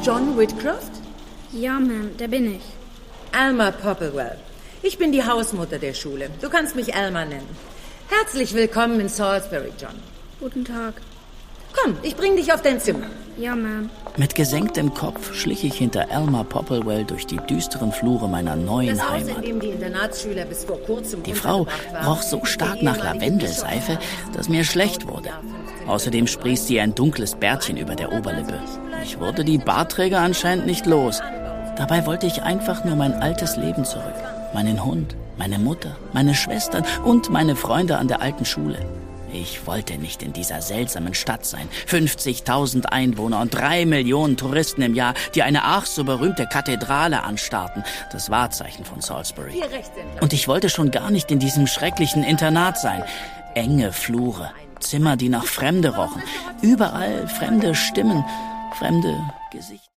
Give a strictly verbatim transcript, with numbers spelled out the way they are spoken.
John Whitcroft? Ja, Ma'am, der bin ich. Alma Popplewell. Ich bin die Hausmutter der Schule. Du kannst mich Alma nennen. Herzlich willkommen in Salisbury, John. Guten Tag. Komm, ich bring dich auf dein Zimmer. Ja, Ma'am. Mit gesenktem Kopf schlich ich hinter Alma Popplewell durch die düsteren Flure meiner neuen Das Haus, Heimat. in dem die Internatsschüler bis vor kurzem Die Frau untergebracht waren, roch so stark der nach ehemalige Lavendelseife, dass mir schlecht wurde. Außerdem sprießt sie ein dunkles Bärtchen über der Oberlippe. Ich wurde die Bartträger anscheinend nicht los. Dabei wollte ich einfach nur mein altes Leben zurück. Meinen Hund, meine Mutter, meine Schwestern und meine Freunde an der alten Schule. Ich wollte nicht in dieser seltsamen Stadt sein. fünfzigtausend Einwohner und drei Millionen Touristen im Jahr, die eine ach so berühmte Kathedrale anstarrten. Das Wahrzeichen von Salisbury. Und ich wollte schon gar nicht in diesem schrecklichen Internat sein. Enge Flure, Zimmer, die nach Fremde rochen. Überall fremde Stimmen, fremde Gesichter.